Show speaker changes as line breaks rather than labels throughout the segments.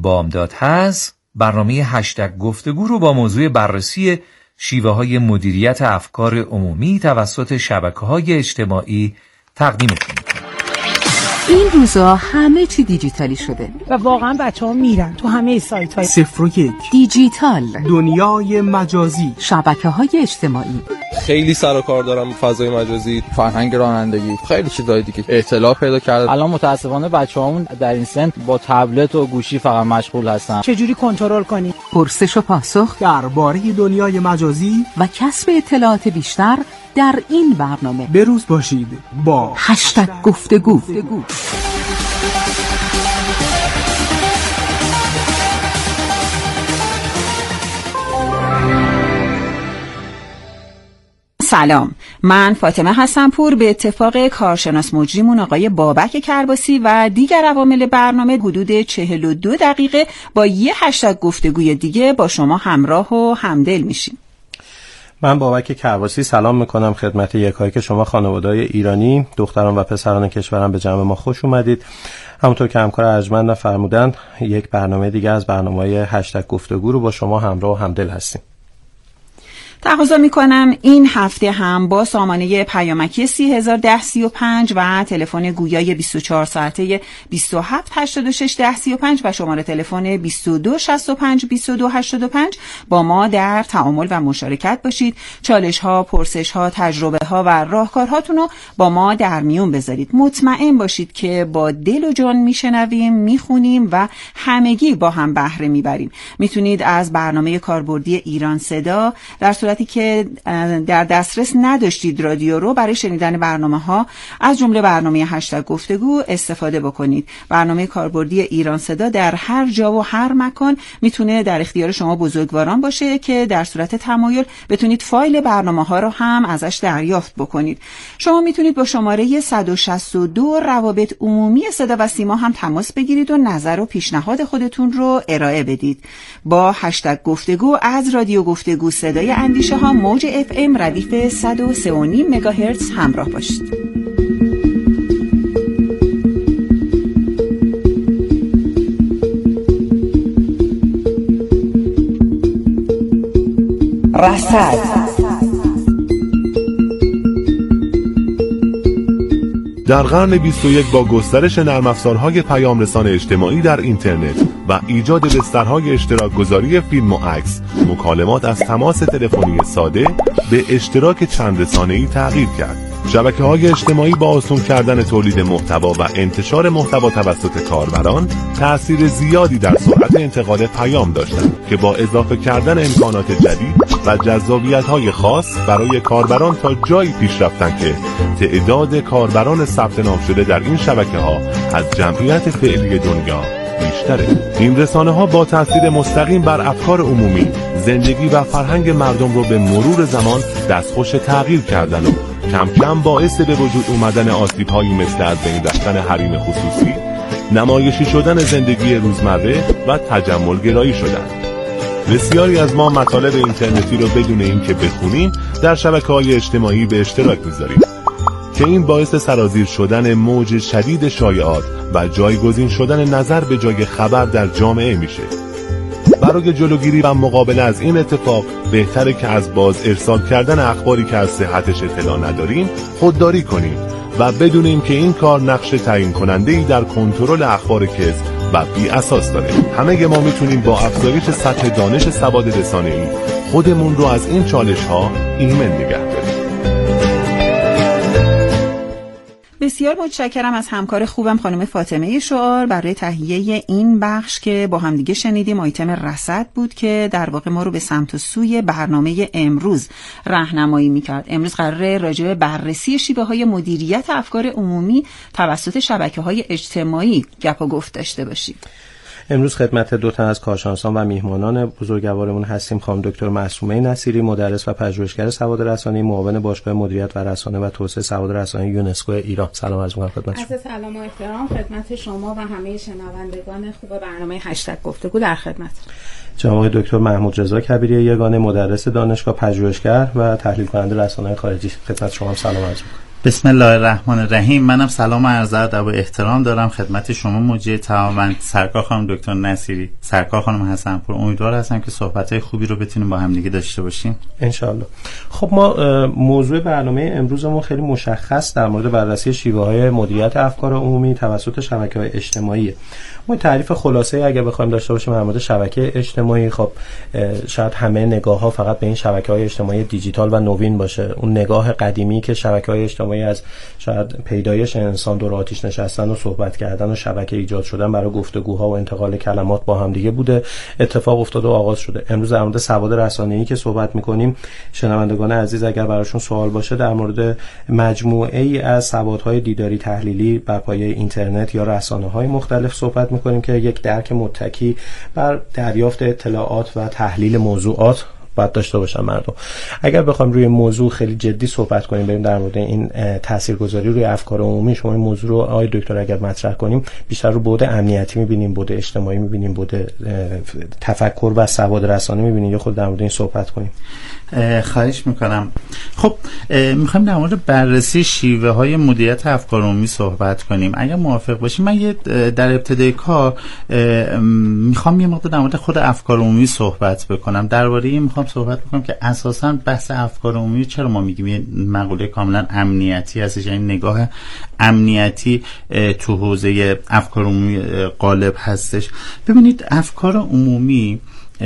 بامداد هست برنامه هشتگ گفتگو رو با موضوع بررسی شیوه‌های مدیریت افکار عمومی توسط شبکه‌های اجتماعی تقدیمتون می‌کنم.
این روزا همه چی دیجیتالی شده
و واقعا بچه‌ها میرن تو همه سایت‌های
01 دیجیتال،
دنیای مجازی،
شبکه‌های اجتماعی.
خیلی سر و کار دارم فضای مجازی،
فرهنگ رانندگی، خیلی چیزای دیگه اطلاع پیدا کرده. الان متاسفانه بچه‌هامون در این سن با تبلت و گوشی فقط مشغول هستن.
چجوری کنترل کنی؟
پرسش و پاسخ
درباره دنیای مجازی
و کسب اطلاعات بیشتر در این برنامه.
بروز باشید با
هشتگ گفتگو. سلام، من فاطمه هستم پور. به اتفاق کارشناس مجریمون آقای بابک کرباسی و دیگر عوامل برنامه حدود 42 دقیقه با یه هشتگ گفتگوی دیگه با شما همراه و همدل میشیم.
من بابک کرباسی سلام میکنم خدمت یکایی که شما خانواده‌های ایرانی، دختران و پسران کشورم به جمع ما خوش اومدید. همونطور که همکار ارجمند فرمودن، یک برنامه دیگه از برنامه‌های هشتگ گفتگو رو با شما همراه و همدل هستیم.
تقاضا میکنم این هفته هم با سامانه پیامکی 301035 و تلفن گویای 24 ساعته 27861035 و شماره تلفن 2265 2285 با ما در تعامل و مشارکت باشید. چالش ها، پرسش ها، تجربه ها و راهکارهاتون رو با ما در میون بذارید. مطمئن باشید که با دل و جان میشنویم، میخونیم و همگی با هم بهره میبریم. میتونید از برنامه کاربردی ایران صدا در صورتی که در دسترس نداشتید رادیو رو برای شنیدن برنامه‌ها از جمله برنامه هشتگ گفتگو استفاده بکنید. برنامه کاربردی ایران صدا در هر جا و هر مکان میتونه در اختیار شما بزرگواران باشه که در صورت تمایل بتونید فایل برنامه‌ها رو هم ازش دریافت بکنید. شما میتونید با شماره 162 روابط عمومی صدا و سیما هم تماس بگیرید و نظر و پیشنهاد خودتون رو ارائه بدید. با هشتگ گفتگو از رادیو گفتگو صدای اندیشه ها موج FM ردیف 103.5 مگاهرتز همراه باشید. رصد
در قرن 21 با گسترش نرم افزارهای پیام رسان اجتماعی در اینترنت و ایجاد بسترهای اشتراک گذاری فیلم و عکس، مکالمات از تماس تلفنی ساده به اشتراک چند رسانه‌ای تغییر کرد. شبکه‌های اجتماعی با آسون کردن تولید محتوا و انتشار محتوا توسط کاربران تأثیر زیادی در سرعت انتقال پیام داشتند که با اضافه کردن امکانات جدید و جذابیت‌های خاص برای کاربران تا جایی پیش رفتند که تعداد کاربران ثبت نام شده در این شبکه‌ها از جمعیت فعلی دنیا بیشتره. این رسانه‌ها با تأثیر مستقیم بر افکار عمومی، زندگی و فرهنگ مردم رو به مرور زمان دستخوش تغییر کردن و کم کم باعث به وجود اومدن آسیب‌هایی مثل از بین رفتن حریم خصوصی، نمایشی شدن زندگی روزمره و تجمل گرایی شدن. بسیاری از ما مطالب اینترنتی رو بدون اینکه بخونیم در شبکه‌های اجتماعی به اشتراک می‌ذاریم که این باعث سرازیر شدن موج شدید شایعات و جایگزین شدن نظر به جای خبر در جامعه میشه. برای جلوگیری و مقابله از این اتفاق بهتره که از باز ارسال کردن اخباری که از صحتش اطلاع نداریم خودداری کنیم و بدونیم که این کار نقش تعیین کننده‌ای در کنترل اخبار کذب و بی اساس داره. همه ما میتونیم با افزایش سطح دانش سواد رسانه‌ای خودمون رو از این چالش‌ها ایمن نگه داریم.
بسیار متشکرم از همکار خوبم خانم فاطمه شعار برای تهیه این بخش که با همدیگه شنیدیم. آیتم رصد بود که در واقع ما رو به سمت و سوی برنامه امروز راهنمایی می‌کرد. امروز قراره راجع به بررسی شیوه‌های مدیریت افکار عمومی توسط شبکه‌های اجتماعی گپ و گفت داشته باشیم.
امروز خدمت دو تا از کارشناسان و میهمانان بزرگوارمون هستیم. خانم دکتر معصومه نصیری، مدرس و پژوهشگر سواد رسانه‌ای، معاون باشگاه مدیریت و رسانه و توسعه سواد رسانه‌ای یونسکو ایران. سلام عرض می‌کنم خدمت شما.
سلام و احترام خدمت شما و همه شنوندگان خوب برنامه هشتگ گفتگو در خدمت.
جناب دکتر محمود رضا کبیری یگانه، مدرس دانشگاه، پژوهشگر و تحلیل کننده رسانه‌های خارجی. خدمت شما سلام عرض می‌کنم.
بسم الله الرحمن الرحیم. منم سلام و عرض ادب و احترام دارم خدمت شما مجری تماما، سرکار خانم دکتر نصیری، سرکار خانم حسن‌پور. امیدوار هستم که صحبت‌های خوبی رو بتونیم با هم دیگه داشته باشیم
ان شاءالله. خب ما موضوع برنامه امروزمون خیلی مشخص در مورد بررسی شیوه‌های مدیریت افکار عمومی توسط شبکه‌های اجتماعی. ما تعریف خلاصه اگه بخوایم داشته باشیم در مورد شبکه اجتماعی، خب شاید همه نگاه‌ها فقط به این شبکه‌های اجتماعی دیجیتال و نوین باشه. اون نگاه قدیمی که شبکه‌های اجتماعی از شاید پیدایش انسان دور آتش نشستن و صحبت کردن و شبکه ایجاد شدن برای گفتگوها و انتقال کلمات با هم دیگه بوده، اتفاق افتاده و آغاز شده. امروز در مورد سواد رسانه‌ای که صحبت می‌کنیم، شنوندگان عزیز اگر براشون سوال باشه در مورد مجموعه‌ای از سوادهای دیداری تحلیلی بر پایه اینترنت یا رسانه‌های مختلف صحبت می‌کنیم که یک درک متکی بر دریافت اطلاعات و تحلیل موضوعات باید داشته باشن مردم. اگر بخوایم روی موضوع خیلی جدی صحبت کنیم، بریم در مورد این تاثیرگذاری روی افکار عمومی، شما این موضوع رو آقای دکتر اگر مطرح کنیم، بیشتر رو بعد امنیتی می‌بینیم، بعد اجتماعی می‌بینیم، بعد تفکر و سواد رسانه می‌بینیم، یا خود در مورد این صحبت کنیم؟
خواهش میکنم. خب میخوایم در مورد بررسی شیوه های مدیریت افکار عمومی صحبت کنیم. اگر موافق باشیم من در ابتدای کار میخوام یه مقدار در مورد خود افکار عمومی صحبت بکنم. درباره این میخوام صحبت بکنم که اساساً بحث افکار عمومی چرا ما میگیم یه مقوله کاملا امنیتی هستش، یعنی نگاه امنیتی تو حوزه افکار عمومی غالب هستش. ببینید افکار عمومی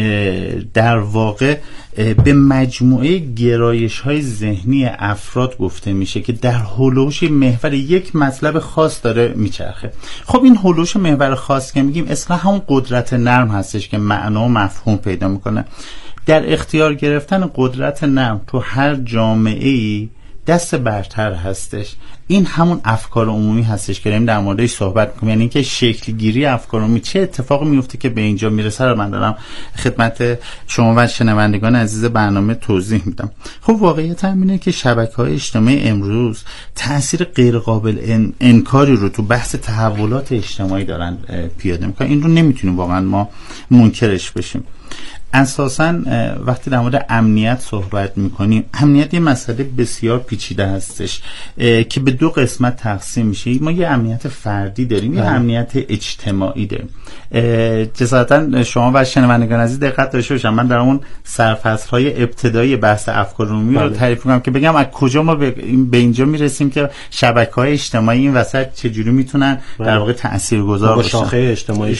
در واقع به مجموعه گرایش‌های ذهنی افراد گفته میشه که در هولوش محور یک مطلب خاص داره میچرخه. خب این هولوش محور خاص که میگیم اصلا همون قدرت نرم هستش که معنا و مفهوم پیدا میکنه. در اختیار گرفتن قدرت نرم تو هر جامعه‌ای دست برتر هستش. این همون افکار عمومی هستش که داریم در موردش صحبت می‌کنیم، یعنی اینکه شکل گیری افکار عمومی چه اتفاقی میفته که به اینجا میرسه رو من دارم خدمت شما و شنوندگان عزیز برنامه توضیح میدم. خب واقعیت اینه که شبکه‌های اجتماعی امروز تأثیر غیر قابل انکاری رو تو بحث تحولات اجتماعی دارن پیاده می‌کنن. این رو نمیتونیم واقعا ما منکرش بشیم. اساساً وقتی در مورد امنیت صحبت میکنیم، امنیت یه مسئله بسیار پیچیده هستش که به دو قسمت تقسیم میشه. ما یه امنیت فردی داریم، یه امنیت اجتماعی داریم. جزاتا شما و شنوندگان عزیز دقت داشته باشن، من در اون سرفصل‌های ابتدایی بحث افکار عمومی رو تعریف کنم که بگم از کجا ما به اینجا میرسیم که شبکه‌های اجتماعی این وسط چجوری میتونن در واقع تاثیرگذار باشن.
شاخه اجتماعی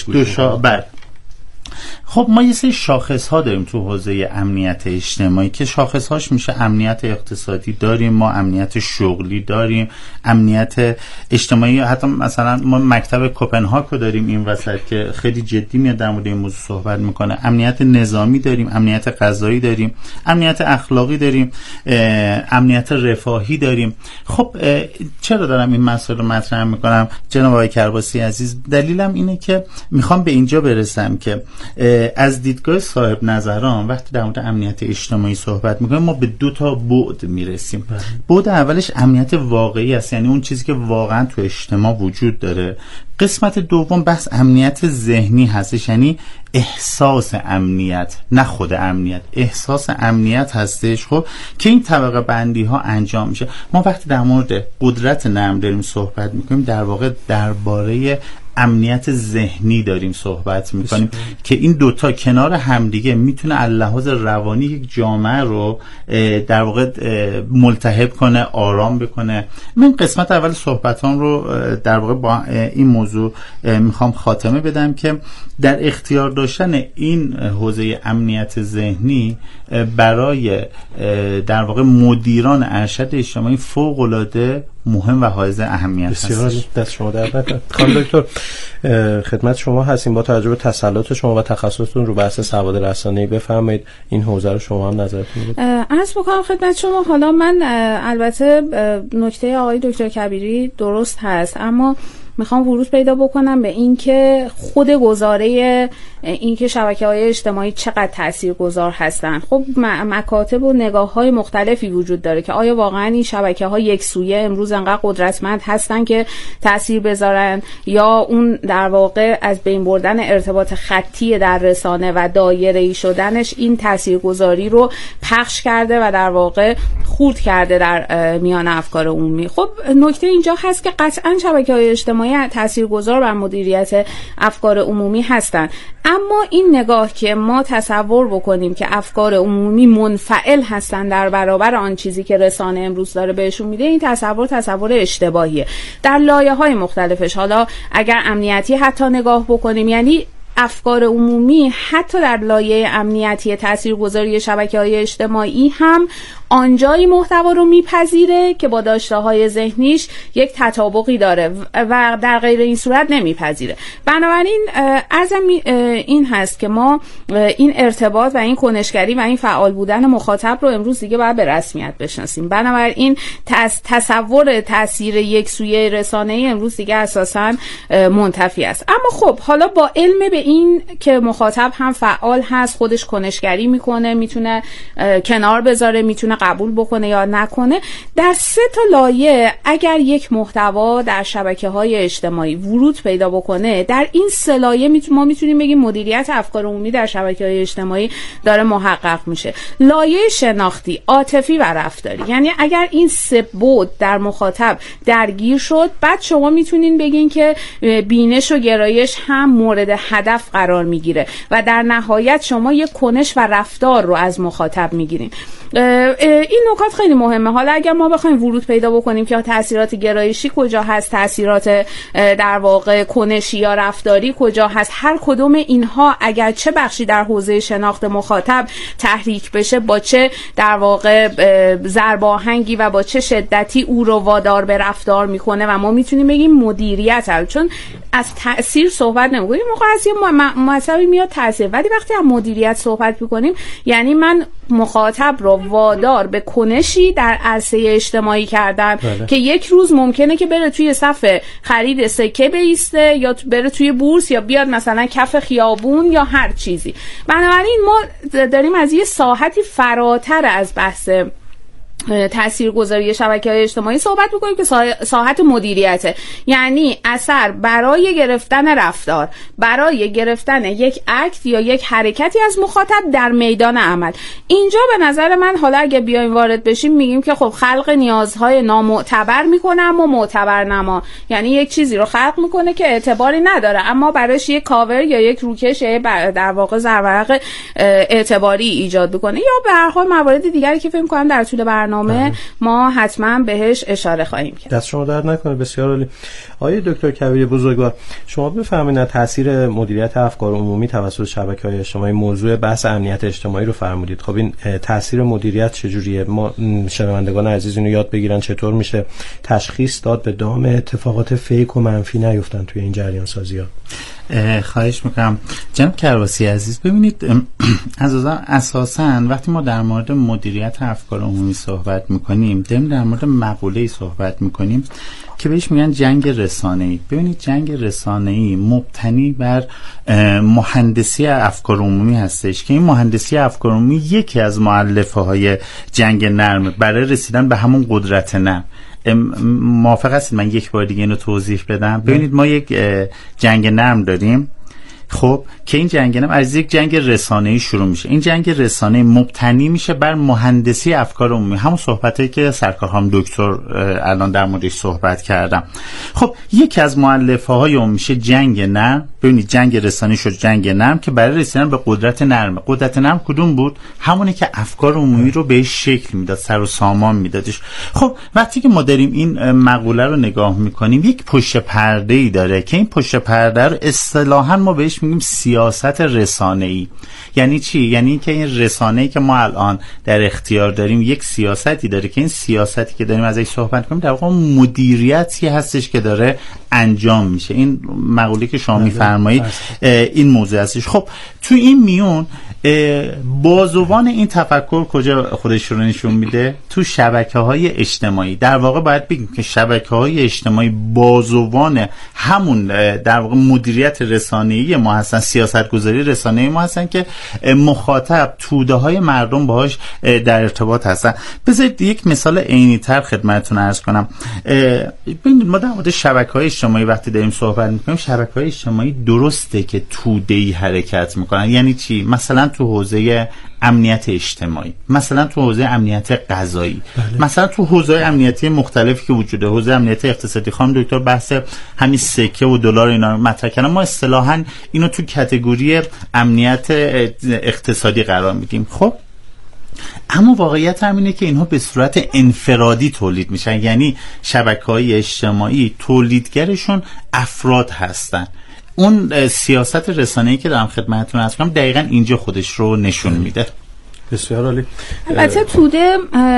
خب ما یه سری شاخص ها داریم تو حوزه امنیت اجتماعی که شاخص هاش میشه امنیت اقتصادی داریم، ما امنیت شغلی داریم، امنیت اجتماعی، حتی مثلا ما مکتب کوپنهاگ رو داریم این وسط که خیلی جدی میاد در مورد این موضوع صحبت میکنه، امنیت نظامی داریم، امنیت غذایی داریم، امنیت اخلاقی داریم، امنیت رفاهی داریم. خب چرا دارم این مسائل رو مطرح میکنم جناب آقای کرباسی عزیز؟ دلیلم اینه که میخوام به اینجا برسم که از دیدگاه صاحب نظران وقتی در مورد امنیت اجتماعی صحبت میکنیم ما به دو تا بعد میرسیم. بعد اولش امنیت واقعی است، یعنی اون چیزی که واقعا تو اجتماع وجود داره. قسمت دوم بحث امنیت ذهنی هستش، یعنی احساس امنیت، نه خود امنیت، احساس امنیت هستش. خب که این طبقه بندی ها انجام میشه. ما وقتی در مورد قدرت نرم داریم صحبت میکنیم در واقع درباره امنیت ذهنی داریم صحبت میکنیم که این دوتا کنار همدیگه میتونه از لحاظ روانی یک جامعه رو در واقع ملتهب کنه، آرام بکنه. من قسمت اول صحبتام رو در واقع با این موضوع میخوام خاتمه بدم که در اختیار داشتن این حوزه امنیت ذهنی برای در واقع مدیران ارشد اجتماعی فوق‌العاده مهم و حائز اهمیت هست.
بسیار دست شما در نکنه. خانم دکتر خدمت شما هستیم. با توجه به تسلط شما و تخصصتون رو بحث سواد رسانه‌ای بفرمایید این حوزه رو شما هم نظرتون بدید.
عرض می‌کنم خدمت شما. حالا من البته نکته آقای دکتر کبیری درست هست، اما میخوام ورود پیدا بکنم به این که خود گزاره این که شبکه‌های اجتماعی چقدر تاثیرگذار هستن. خب مکاتب و نگاه‌های مختلفی وجود داره که آیا واقعا این شبکه‌ها یکسویه امروز انقدر قدرتمند هستن که تاثیر بذارن، یا اون در واقع از بین بردن ارتباط خطی در رسانه و دایره‌ای شدنش این تاثیرگذاری رو پخش کرده و در واقع خورد کرده در میان افکار عمومی. خب نکته اینجا هست که قطعاً شبکه‌های اجتماعی تاثیرگذار بر مدیریت افکار عمومی هستن، اما این نگاه که ما تصور بکنیم که افکار عمومی منفعل هستن در برابر آن چیزی که رسانه امروز داره بهشون میده، این تصور اشتباهیه. در لایه‌های مختلفش، حالا اگر امنیتی حتی نگاه بکنیم، یعنی افکار عمومی حتی در لایه امنیتی تاثیرگذاری شبکه‌های اجتماعی هم آنجایی محتوا رو میپذیره که با داشته‌های ذهنیش یک تطابقی داره و در غیر این صورت نمیپذیره. بنابراین عزم این هست که ما این ارتباط و این کنشگری و این فعال بودن مخاطب رو امروز دیگه باید به رسمیت بشناسیم. بنابراین تصور تاثیر یک سویه رسانه‌ای امروز دیگه اساساً منتفی است. اما خب حالا با علم به این که مخاطب هم فعال هست، خودش کنشگری میکنه، میتونه کنار بذاره، میتونه قبول بکنه یا نکنه، در 3 تا لایه اگر یک محتوا در شبکه‌های اجتماعی ورود پیدا بکنه، در این 3 لایه ما میتونیم بگیم مدیریت افکار عمومی در شبکه‌های اجتماعی داره محقق میشه. لایه شناختی، عاطفی و رفتاری، یعنی اگر این 3 بعد در مخاطب درگیر شد، بعد شما میتونین بگین که بینش و گرایش هم مورد هدف قرار میگیره و در نهایت شما یک کنش و رفتار رو از مخاطب میگیرین. این نکات خیلی مهمه. حالا اگر ما بخوایم ورود پیدا بکنیم که تاثیرات گرایشی کجا هست، تاثیرات در واقع کنشی یا رفتاری کجا هست، هر کدوم اینها اگر چه بخشی در حوزه شناخت مخاطب تحریک بشه، با چه در واقع ضرباهنگی و با چه شدتی او رو وادار به رفتار میکنه و ما میتونیم بگیم مدیریت هست. چون از تأثیر صحبت نمی‌کنیم، موقع از یه مسئله میاد تأثیر، ولی وقتی از مدیریت صحبت می‌کنیم یعنی من مخاطب رو وادار به کنشی در عرصه اجتماعی کردن که یک روز ممکنه که بره توی صف خرید سکه بیسته یا بره توی بورس یا بیاد مثلا کف خیابون یا هر چیزی. بنابراین ما داریم از یه ساحتی فراتر از بحث تاثیرگذاری شبکه‌های اجتماعی صحبت می‌کنیم که ساحت مدیریته، یعنی اثر برای گرفتن رفتار، برای گرفتن یک اکت یا یک حرکتی از مخاطب در میدان عمل. اینجا به نظر من حالا اگه بیایم وارد بشیم میگیم که خب خلق نیازهای نامعتبر میکنه اما معتبر نما، یعنی یک چیزی رو خلق میکنه که اعتباری نداره اما برایش یک کاور یا یک روکش یا در واقع زرورق اعتباری ایجاد بکنه، یا به هر حال موارد دیگری که فکر می‌کنم در طول برنامه ما حتما بهش اشاره خواهیم کرد.
دست شما درد نکنه. بسیار عالی. آقای دکتر کبیر بزرگوار، شما بفرمایید تاثیر مدیریت افکار عمومی توسط شبکه‌های اجتماعی، موضوع بحث امنیت اجتماعی رو فرمودید. خب این تاثیر مدیریت چجوریه؟ ما شنوندگان عزیز اینو یاد بگیرن چطور میشه تشخیص داد به دام اتفاقات فیک و منفی نیفتن توی این جریان سازی‌ها.
خواهش میکنم جناب کرواسی عزیز. ببینید اساساً وقتی ما در مورد مدیریت افکار عمومی صحبت میکنیم، در مورد مقوله‌ای صحبت میکنیم که بهش میگن جنگ رسانه‌ای. ببینید جنگ رسانه‌ای مبتنی بر مهندسی افکار عمومی هستش که این مهندسی افکار عمومی یکی از مؤلفه‌های جنگ نرم برای رسیدن به همون قدرت نرم. موافق هستید من یک بار دیگه اینو توضیح بدم؟ ببینید ما یک جنگ نرم داریم، خب که این جنگ نرم از یک جنگ رسانه‌ای شروع میشه. این جنگ رسانه‌ای مبتنی میشه بر مهندسی افکار عمومی، همون صحبتایی که سرکار دکتر الان در موردش صحبت کردم. خب یکی از مؤلفه‌های اون میشه جنگ نرم. ببینید جنگ رسانه‌ای شد جنگ نرم که برای رسیدن به قدرت نرم. قدرت نرم کدوم بود؟ همونی که افکار عمومی رو بهش شکل میداد، سر و سامان میدادش. خب وقتی که ما داریم این مقوله رو نگاه میکنیم، یک پشت پرده‌ای داره که این پشت پرده رو اصطلاحاً ما بهش بهش میگیم سیاست رسانه‌ای. یعنی چی؟ یعنی که این رسانه‌ای که ما الان در اختیار داریم یک سیاستی داره که این سیاستی که داریم ازش صحبت کنیم در واقع مدیریتی هستش که داره انجام میشه. این مقوله که شما میفرمایید این موضوع هستش. خب تو این میون بازوان این تفکر کجا خودش رو نشون میده؟ تو شبکه‌های اجتماعی. در واقع باید بگیم که شبکه‌های اجتماعی بازوان همون در واقع مدیریت رسانه‌ای ما هستن، سیاست‌گذاری رسانه‌ای ما هستن که مخاطب، توده‌های مردم باهاش در ارتباط هستن. بذارید یک مثال عینی‌تر خدمتتون عرض کنم. ببینید ما در مورد شبکه‌های اجتماعی وقتی داریم صحبت می‌کنیم، شبکه‌های اجتماعی درسته که توده‌ای حرکت می‌کنن. یعنی چی؟ مثلا تو حوزه امنیت اجتماعی، مثلا تو حوزه امنیت غذایی، مثلا تو حوزه امنیتی مختلفی که وجود داره، حوزه امنیت اقتصادی. خانم دکتر بحث همین سکه و دلار اینا رو مطرح کردن، ما اصطلاحاً اینو تو کاتگوری امنیت اقتصادی قرار میدیم. خب اما واقعیت همینه که اینها به صورت انفرادی تولید میشن، یعنی شبکه‌های اجتماعی تولیدگرشون افراد هستن. اون سیاست رسانه‌ای که دارم خدمتتون عرض کنم دقیقاً اینجا خودش رو نشون میده.
بسیار عالی.
البته توده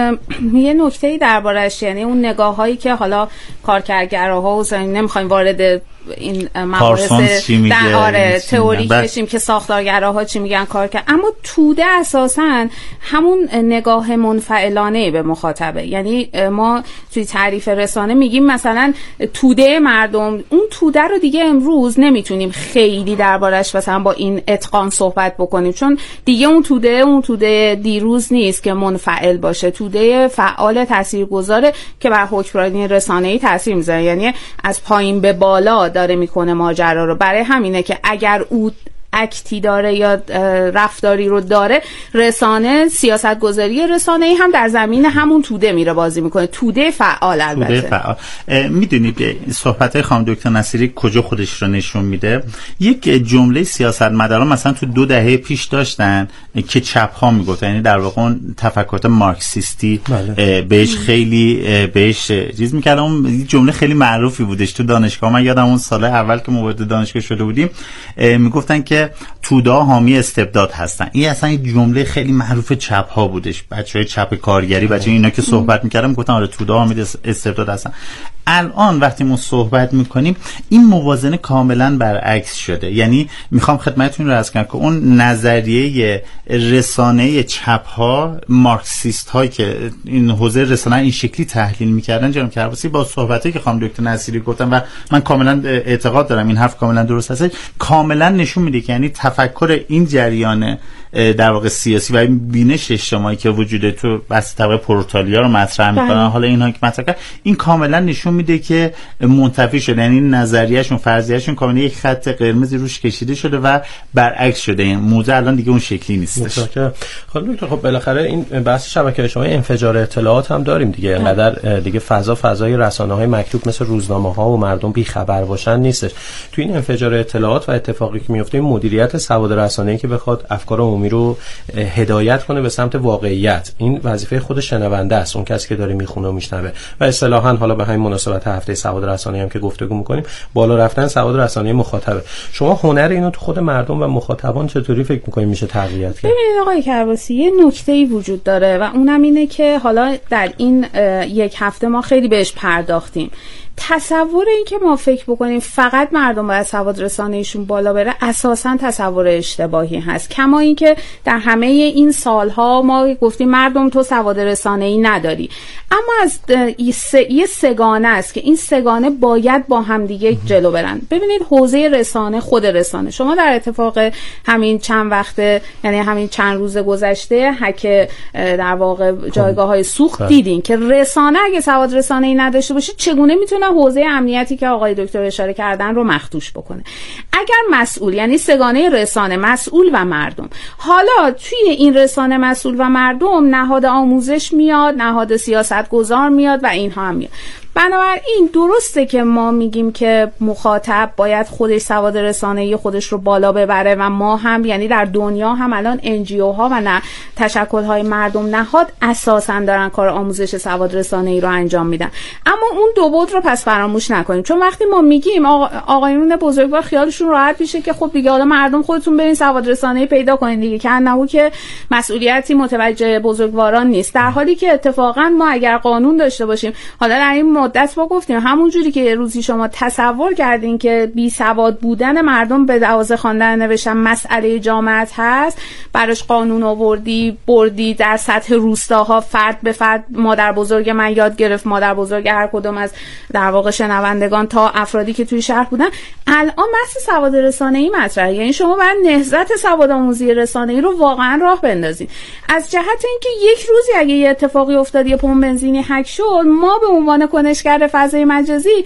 یه نکته‌ای دربارش، یعنی اون نگاه‌هایی که حالا کارگرگراها و نمی‌خوایم وارد این مباحث در تئوری کشیم که ساختارگراها چی میگن کار کرد، اما توده اساساً همون نگاه منفعلانه به مخاطبه. یعنی ما توی تعریف رسانه میگیم مثلا توده مردم، اون توده رو دیگه امروز نمیتونیم خیلی دربارش مثلا با این اتقان صحبت بکنیم، چون دیگه اون توده دیروز نیست که منفعل باشه، توده فعال تاثیرگذاره که بر حکمرانی رسانه‌ای تاثیر میذاره، یعنی از پایین به بالا داره میکنه ماجرا رو. برای همینه که اگر او اکتی داره یا رفتاری رو داره، رسانه، سیاست گذاری رسانه‌ای هم در زمین همون توده میره بازی میکنه، توده فعال. البته توده فعال.
میدونید صحبت خانم دکتر نصیری کجا خودش رو نشون میده؟ یک جمله سیاستمداران مثلا تو 2 دهه پیش داشتن که چپ ها میگفتن، یعنی در واقع اون تفکرات مارکسیستی بهش خیلی بهش چیز میکردن. اون جمله خیلی معروفی بودش تو دانشگاه. من یادم اون سال اول که ما وارد دانشگاه شده بودیم میگفتن که توده حامی استبداد هستن. این اصلا این جمله خیلی معروف چپ ها بودش. بچهای چپ کارگری، بچه اینا که صحبت میکردن میگفتن آره توده حامی استبداد هستن. الان وقتی ما صحبت میکنیم این موازنه کاملا برعکس شده. یعنی میخوام خدمتتون رو عرض کنم که اون نظریه رسانه چپ ها، مارکسیست هایی که این حوزه رسانه این شکلی تحلیل میکردن، جناب کرباسی با صحبتی که خانم دکتر نصیری گفتن و من کاملا اعتقاد دارم این حرف کاملا درست هست، کاملا نشون میده که یعنی تفکر این جریان در واقع سیاسی و بینش اجتماعی که وجود تو بس طبق پروتالیا رو مطرح میکنن، حالا اینها که مطرح کردن، این کاملا نشون میده که منتفی شده. یعنی نظریه‌شون، فرضیه‌شون کاملا یک خط قرمزی روش کشیده شده و برعکس شده. این موضوع الان دیگه اون شکلی نیستش.
خب دکتر، خب بالاخره این بحث شبکه اجتماعی انفجار اطلاعات هم داریم دیگه. انقدر دیگه فضای رسانه‌های مکتوب مثل روزنامه‌ها و مردم بی خبر باشن نیستش. تو این انفجار اطلاعات و اتفاقی که میفته، مدیریت سواد رسانه‌ای که بخواد افکار عمومی رو هدایت کنه به سمت واقعیت، این وظیفه خود شنونده است، اون کسی که داره میخونه و میشنوه. و اصطلاحاً حالا به همین مناسبت هفته سواد رسانه‌ای هم که گفتگو میکنیم، بالا رفتن سواد رسانه‌ای مخاطبه. شما هنر اینو تو خود مردم و مخاطبان چطوری فکر میکنید میشه تقویت کرد؟
ببینید آقای کرباسی، یه نکته‌ای وجود داره و اونم اینه که حالا در این یک هفته ما خیلی بهش پرداختیم. تصور این که ما فکر بکنیم فقط مردم باید سواد رسانه‌ایشون بالا بره اساساً تصور اشتباهی هست. کما اینکه در همه این سالها ما گفتیم مردم تو سواد رسانه‌ای نداری، اما از یه سگانه است که این سگانه باید با هم دیگه جلو برن. ببینید حوزه رسانه، خود رسانه، شما در اتفاق همین چند وقته، یعنی همین چند روز گذشته، هک در واقع جایگاه‌های سوخت دیدین که رسانه اگه سواد رسانه‌ای نداشته باشه چگونه میتونه حوزه امنیتی که آقای دکتر اشاره کردن رو مخدوش بکنه. اگر مسئول، یعنی سگانه رسانه، مسئول و مردم، حالا توی این رسانه مسئول و مردم نهاد آموزش میاد، نهاد سیاست گذار میاد و اینها هم میاد. بنابراین درسته که ما میگیم که مخاطب باید خودش سواد رسانه‌ای خودش رو بالا ببره و ما هم یعنی در دنیا هم الان NGO ها و نه تشکل‌های مردم نهاد اساساً دارن کار آموزش سواد رسانه‌ای رو انجام میدن. اما اون دو بعد رو پس فراموش نکنیم، چون وقتی ما میگیم آقایون بزرگوار خیالشون راحت میشه که خب دیگه حالا مردم خودتون برین سواد رسانه‌ای پیدا کنین دیگه، که انه که مسئولیتی متوجه بزرگواران نیست، در حالی که اتفاقا ما اگر قانون داشته باشیم، حالا در این مدت ما گفتیم همون جوری که روزی شما تصور کردین که بی سواد بودن مردم به دعوت خواندن نوشتن مسئله جامعت هست، براش قانون آوردی بردی در سطح روستاها فرد به فرد، مادر بزرگ من یاد گرفت، مادر بزرگ هر کدوم از در واقع شنوندگان تا افرادی که توی شهر بودن. الان بحث سواد رسانه‌ای مطرحه، یعنی شما باید نهضت سواد آموزی رسانه‌ای رو واقعا راه بندازین. از جهت اینکه یک روزی اگه یه اتفاقی افتاد یه پمپ بنزینی هک شد، ما به عنوان کنشگر فضای مجازی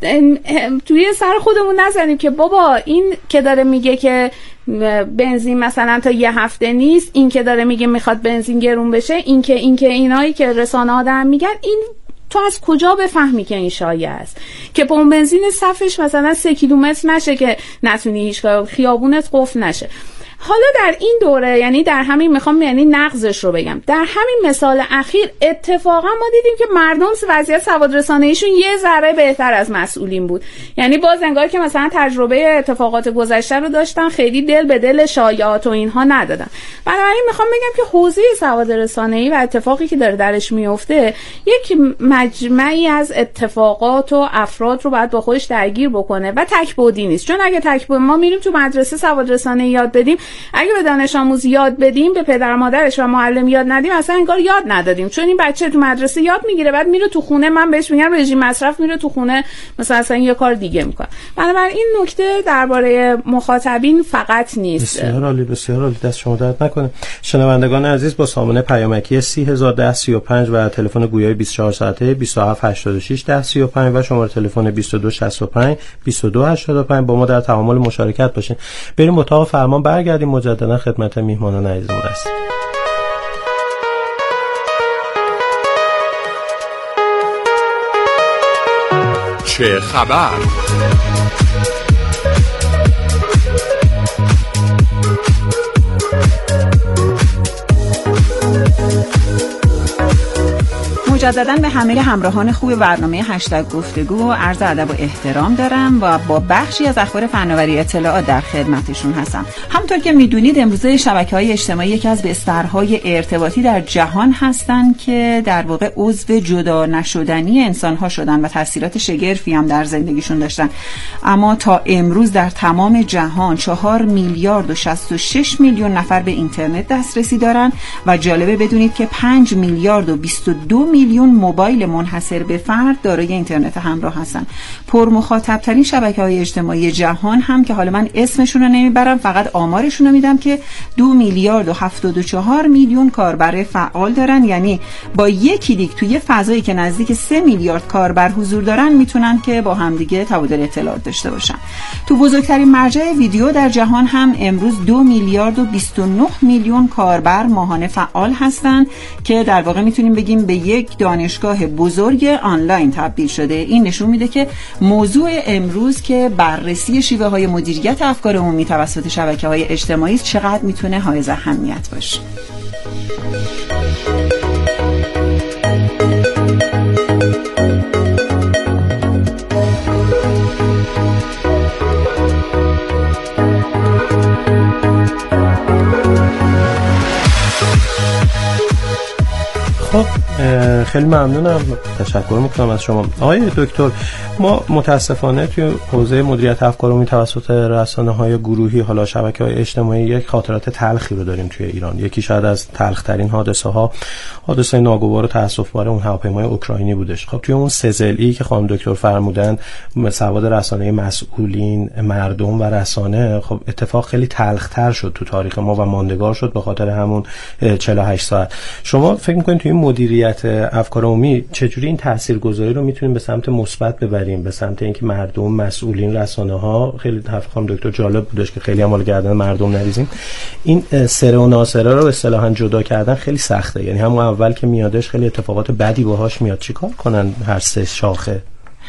توی سر خودمون نزنیم که بابا این که داره میگه که بنزین مثلا تا یه هفته نیست، این که داره میگه میخواد بنزین گرون بشه، این که اینایی که رسانه‌ها دارن میگن، این تو از کجا بفهمی که این شایعه است؟ که پمپ بنزین صفش مثلا 3 کیلومتر نشه که نتونی هیچ کار، خیابونت قفل نشه. حالا در این دوره، یعنی در همین میخوام یعنی نقضش رو بگم، در همین مثال اخیر اتفاقا ما دیدیم که مردم وضعیت سواد رسانه‌ایشون یه ذره بهتر از مسئولین بود. یعنی باز انگار که مثلا تجربه اتفاقات گذشته رو داشتن، خیلی دل به دل شایعات و اینها ندادن. بنابراین میخوام بگم که حوزه سواد رسانه‌ای و اتفاقی که داره درش میفته یک مجمعی از اتفاقات و افراد رو باید با خودش درگیر بکنه و تک‌بعدی نیست. چون اگه تک‌بعد ما میریم تو مدرسه سواد رسانه‌ای یاد بدیم، اگه به دانش آموز یاد بدیم، به پدر مادرش و معلم یاد ندیم، اصلا انگار یاد ندادیم. چون این بچه تو مدرسه یاد میگیره، بعد میره تو خونه، من بهش میگم رژیم مصرف، میره تو خونه مثلا اصلا یه کار دیگه میکنه. بنابراین این نکته درباره مخاطبین فقط نیست.
بسیار عالی، بسیار عالی، دست شما درد نکنه. شنوندگان عزیز، با سامانه پیامکی 3001035 و تلفن گویای 24 ساعته 27861035 و شماره تلفن 2265 2285 با ما در تعامل مشارکت باشین. بریم اتاق فرمان، برگردیم مجددا خدمت میهمانان عزیزمون هستیم.
چه خبر؟
مجدداً به همه همراهان خوب برنامه هشتگ گفتگو عرض ادب و احترام دارم و با بخشی از اخبار فناوری اطلاعات در خدمتشون هستم. همونطور که میدونید امروزه شبکه‌های اجتماعی یکی از بسترهای ارتباطی در جهان هستند که در واقع عضو جدا نشدنی انسان‌ها شدن و تاثیرات شگرفی هم در زندگیشون داشتن. اما تا امروز در تمام جهان 4 میلیارد و 66 میلیون نفر به اینترنت دسترسی دارن و جالبه بدونید که 5 میلیارد و 22 میلیون موبایل منحصر به فرد دارای اینترنت همراه هستن. پر مخاطب ترین شبکه‌های اجتماعی جهان هم که حالا من اسمشون رو نمیبرم، فقط آمارشون رو میدم که 2 میلیارد و 74 میلیون کاربر فعال دارن. یعنی با یک کلیک توی فضایی که نزدیک 3 میلیارد کاربر حضور دارن میتونن که با همدیگه تبادل اطلاعات داشته باشن. تو بزرگترین مرجع ویدیو در جهان هم امروز 2 میلیارد و 29 میلیون کاربر ماهانه فعال هستن که در واقع میتونیم بگیم به یک دانشگاه بزرگ آنلاین تبدیل شده. این نشون میده که موضوع امروز که بررسی شیوه های مدیریت افکار عمومی توسط شبکه‌های اجتماعی چقدر میتونه حائز اهمیت باشه.
خب خیلی ممنونم، تشکر میکنم از شما آقای دکتر. ما متاسفانه توی حوزه مدیریت افکار عمومی توسط رسانه‌های گروهی، حالا شبکه‌های اجتماعی، یک خاطرات تلخی رو داریم توی ایران. یکی شاید از تلخ‌ترین حادثه ناگوار و تأسف‌بار اون هواپیمای اوکراینی بودش. خب توی اون سزلی که خانم دکتر فرمودن، سواد رسانه‌ای مسئولین، مردم و رسانه، خب اتفاق خیلی تلخ‌تر شد تو تاریخ ما و ماندگار شد به خاطر همون 48 ساعت. شما فکر می‌کنید توی مدیریت افکار عمومی چجوری این تاثیرگذاری رو میتونیم به سمت مثبت ببریم، به سمت اینکه مردم، مسئولین، رسانه‌ها، خیلی حرف خانم دکتر جالب بودش که خیلی هم گردن مردم نریزیم. این سره و ناسره رو اصطلاحاً جدا کردن خیلی سخته، یعنی همون اول که میادش خیلی اتفاقات بدی باهاش میاد. چیکار کنن هر سه شاخه؟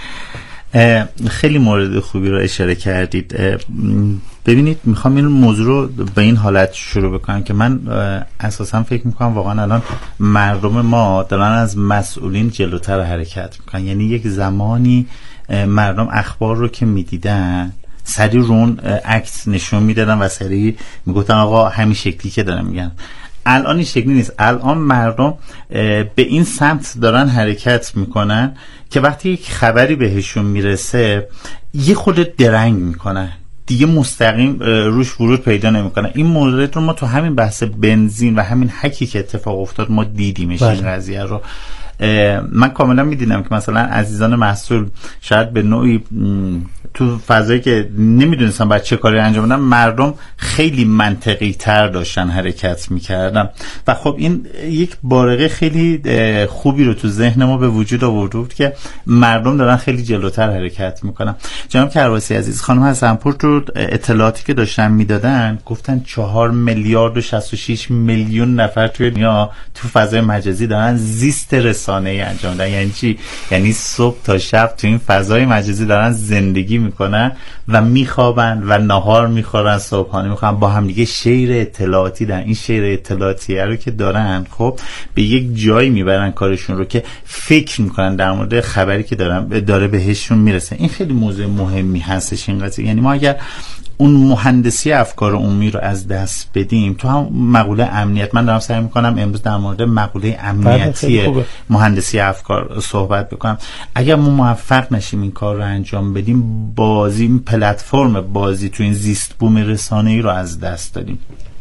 خیلی مورد خوبی رو اشاره کردید. ببینید، میخوام این موضوع رو به این حالت شروع بکنم که من اساسا فکر میکنم واقعا الان مردم ما دارن از مسئولین جلوتر حرکت میکنن. یعنی یک زمانی مردم اخبار رو که میدیدن سریع رون عکس نشون میدادن و سریع میگفتن آقا همین شکلی که دارن میگن. الان این شکلی نیست. الان مردم به این سمت دارن حرکت میکنن که وقتی یک خبری بهشون میرسه یه خود درنگ میکنن، دیگه مستقیم روش ورود پیدا نمیکنن. این مورد رو ما تو همین بحث بنزین و همین حکی که اتفاق افتاد ما دیدیمش. این قضیه رو من کاملا میدونم که مثلا عزیزان محصول شاید به نوعی تو فضایی که نمیدونستم باید چه کاری انجام بدن، مردم خیلی منطقی تر داشتن حرکت میکردن و خب این یک بارقه خیلی خوبی رو تو ذهن ما به وجود آورده بود که مردم دارن خیلی جلوتر حرکت میکنن. جناب کرواسی عزیز، خانم حسنپور تو اطلاعاتی که داشتن میدادن گفتن 4 میلیارد و 66 میلیون نفر توی دنیا تو فضای مجازی دارن زیست رسانه‌ای انجام میدن. یعنی چی؟ یعنی صبح تا شب تو این فضای مجازی دارن زندگی میکنن و میخوابن و نهار میخورن، صبحانه میخورن، با هم دیگه شیر اطلاعاتی دارن. این شیر اطلاعاتی رو که دارن خب به یک جایی میبرن کارشون رو که فکر میکنن در مورد خبری که داره بهشون میرسه. این خیلی موضوع مهمی هستش این قضیه. یعنی ما اگر اون مهندسی افکار عمومی رو از دست بدیم، تو هم مقوله امنیت، من دارم سعی میکنم امروز در مورد مقوله امنیتی مهندسی افکار صحبت بکنم. اگر ما موفق نشیم این کار رو انجام بدیم، این پلتفرم بازی تو این زیست بوم رسانه‌ای رو از دست دادیم.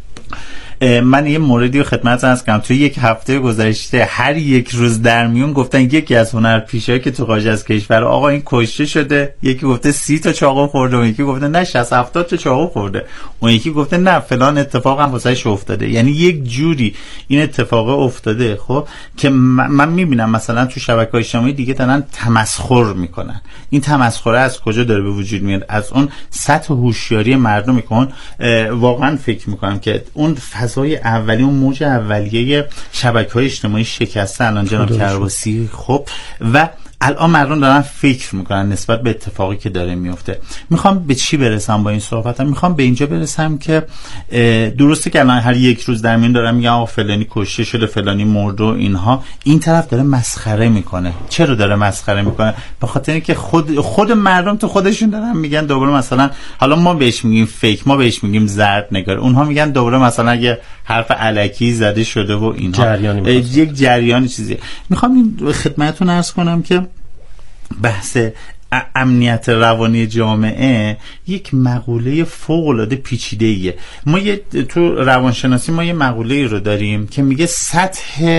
من یه موردی رو خدمت عرض کنم. توی یک هفته گذشته هر یک روز در میون گفتن یکی از هنرپیشه‌ای که تو خارج از کشور آقا این کشته شده، یکی گفته 30 تا چاقو خورده، اون یکی گفته نه 60 70 تا چاقو خورده، اون یکی گفته نه فلان اتفاق هم واسش افتاده. یعنی یک جوری این اتفاق افتاده خب که من میبینم مثلا تو شبکه‌های اجتماعی دیگه دارن تمسخر میکنن. این تمسخر از کجا داره به وجود میاد؟ از اون سطح هوشیاری مردم میکنن. واقعا فکر میکنم که اون فضای اولی، اون موج اولیه شبکه‌های اجتماعی شکسته الان جناب کرواسی خب و الان مردم دارن فکر میکنن نسبت به اتفاقی که داره میفته. میخوام به چی برسم با این صحبتم؟ میخوام به اینجا برسم که درسته که الان هر یک روز در میون دارم میگم آقا فلانی کشته شده، فلانی مرده و اینها، این طرف داره مسخره میکنه. چرا داره مسخره میکنه؟ به خاطر اینکه خود مردم تو خودشون دارن میگن دوباره مثلا حالا ما بهش میگیم فیک، ما بهش میگیم زرد نگار، اونها میگن دوباره مثلا اگه حرف الکی زده شده و اینها یک جریان چیزی. میخوام این خدمتتون عرض کنم که بحث امنیت روانی جامعه یک مقوله فوق‌العاده پیچیده‌ایه. ما تو روانشناسی ما یه مقوله رو داریم که میگه سطح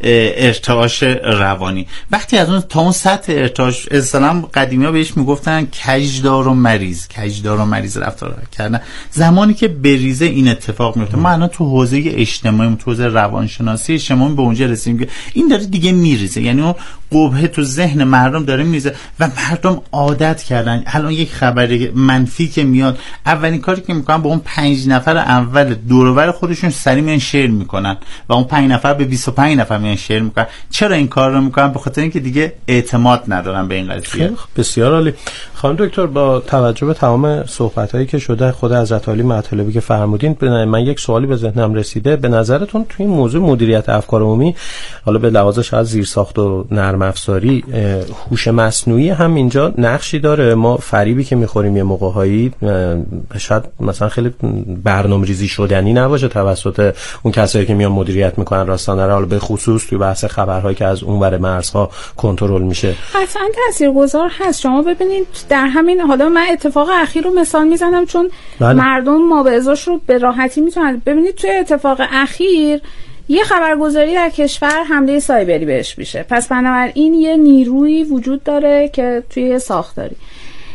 ارتعاش روانی. وقتی از اون تا اون سطح ارتعاش، اصلا قدیمی‌ها بهش میگفتن کجدار و مریض رفتار کردن. زمانی که بریزه این اتفاق میفته. ما الان تو حوزه اجتماعی، تو حوزه روانشناسی اجتماعی به اونجا رسیدیم که این داره دیگه میریزه. یعنی اون قبه تو ذهن مردم داره میریزه و مردم عادت کردن. الان یک خبر منفی که میاد، اولین کاری که میکنن با اون 5 نفر اول دور و بر خودشون سریع میان شیر میکنن و اون 5 نفر به 25 نفر میان شیر میکنن. چرا این کار رو میکنن؟ به خاطر اینکه دیگه اعتماد ندارن به این قضیه.
بسیار عالی. خانم دکتر، با توجه به تمام صحبتایی که شده، خود حضرت عالی مطالبی که فرمودین، من یک سوالی به ذهنم رسیده. به نظرتون توی این موضوع مدیریت افکار عمومی، حالا به لحاظ شاید زیرساخت و نرم افزاری، هوش مصنوعی هم اینجا نقشی داره؟ ما فریبی که میخوریم یه موقع‌هایی شاید مثلا خیلی برنامه‌ریزی شدنی نباشه توسط اون کسایی که میان مدیریت میکنن رسانه رو، حالا به خصوص توی بحث خبرهایی که از اونور مرزها کنترل میشه.
قطعاً تاثیرگذار هست. شما ببینید در همین، حالا من اتفاق اخیر رو مثال میزنم چون مردم مابعضاش رو به راحتی میتونن ببینید. توی اتفاق اخیر یه خبرگزاری در کشور حمله سایبری بهش میشه، پس بنابراین یه نیروی وجود داره که توی ساختاری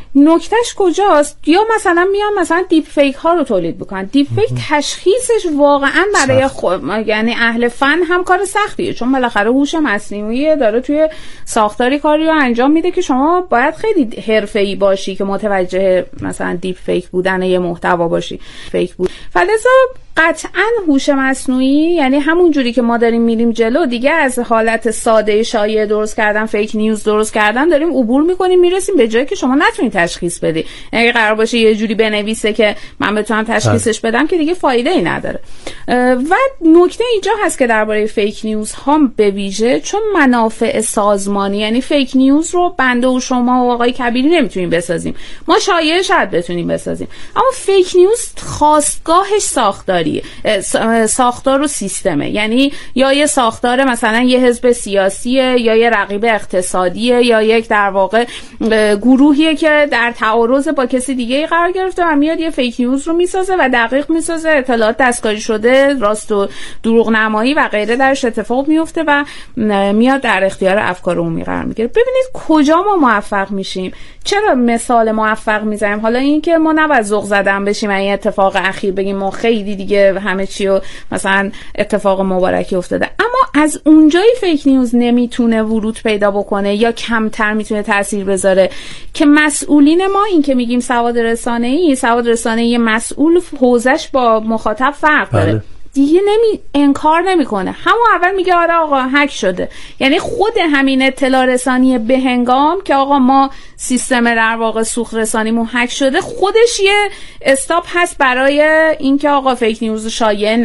نکتهش کجاست؟ یا مثلا میان مثلا دیپ فیک ها رو تولید بکنن. دیپ فیک تشخیصش واقعا برای یعنی اهل فن هم کار سختیه، چون بالاخره هوش مصنوعی داره توی ساختاری کاری رو انجام میده که شما باید خیلی حرفه‌ای باشی که متوجه مثلا دیپ فیک بودن یه محتوا باشی. فیک بود. فلذا قطعاً هوش مصنوعی یعنی همون جوری که ما داریم میریم جلو، دیگه از حالت ساده شایعه درست کردن، فیک نیوز درست کردن داریم عبور میکنیم، میرسیم به جایی که شما نتونید تشخیص بدی. اگه قرار باشه یه جوری بنویسه که من بتونم تشخیصش بدم که دیگه فایده ای نداره. و نکته اینجا هست که درباره فیک نیوز ها به ویژه، چون منافع سازمانی، یعنی فیک نیوز رو بنده و شما و آقای کبیری نمیتونیم بسازیم، ما شایعه شاید بتونیم بسازیم، اما فیک نیوز خاستگاهش ساختار و سیستمه. یعنی یا یه ساختار مثلا یه حزب سیاسیه، یا یه رقیب اقتصادیه، یا یک در واقع گروهیه که در تعارض با کسی دیگه قرار گرفته و میاد یه فیک نیوز رو میسازه و دقیق میسازه، اطلاعات دستکاری شده، راست و دروغ نمایی و غیره درش اتفاق میفته و میاد در اختیار افکار عمومی قرار میگیره. ببینید کجا ما موفق میشیم. چرا مثال موفق میزنیم؟ حالا این که ما نباید ذوق زدن بشیم این اتفاق اخیر بگیم ما خیلی دیگه همه چی و مثلا اتفاق مبارکی افتاده، اما از اونجایی فیک نیوز نمیتونه ورود پیدا بکنه یا کمتر میتونه تاثیر بذاره که مسئولین ما، این که میگیم سواد رسانه‌ای مسئول حوزش با مخاطب فرق داره. دیگه انکار نمیکنه، همون اول میگه آره آقا هک شده. یعنی خود همین اطلاع رسانی بهنگام که آقا ما سیستم در واقع سوخت رسانیمون هک شده، خودش یه استاپ هست برای اینکه آقا فیک نیوز شایعه